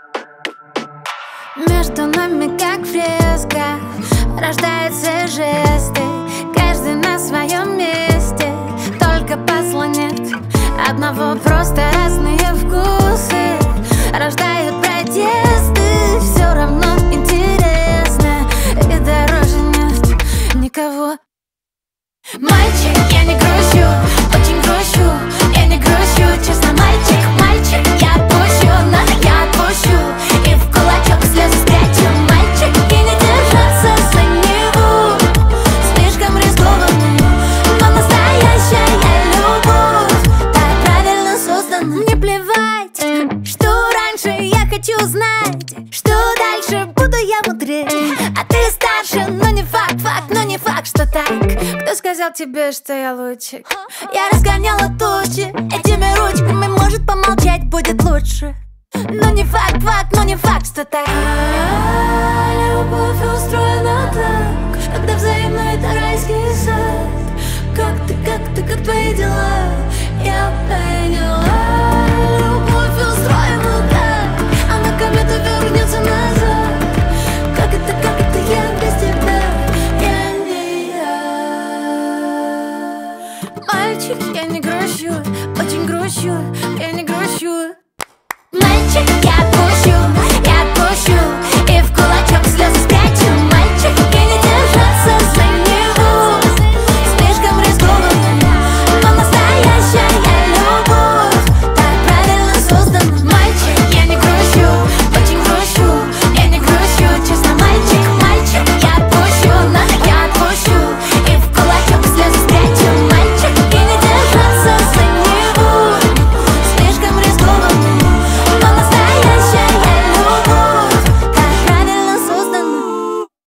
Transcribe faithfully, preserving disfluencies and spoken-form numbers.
Между нами как фреска рождаются жесты, каждый на своем месте, только посла нет одного, просто разные вкусы рождают протесты. Все равно интересно, и дороже нет никого. Мальчик, я не грущу, очень грущу, я не грущу, честно, мальчик, мальчик, я отпущу, надо, я отпущу, и в кулачок слезы спрячу. Мальчик, и не держаться за него слишком рискованно, но настоящая любовь так правильно создана. Мне плевать, что раньше, я хочу знать, что дальше, буду я мудрее, а ты старше, но не факт, факт, но не факт, что так. Кто сказал тебе, что я лучше? Я разгоняла тучи этими ручками, может, помолчать будет лучше, но не факт, факт, но не факт, что так. А, любовь устроена так, когда взаимно это райский сад. Как ты, как ты, как твои дела? Я поняла. Любовь устроена так, она кометой вернется назад. Как это, как это я без тебя? Я не я. Мальчик, я не грущу, очень грущу, я не грущу. Мальчик, я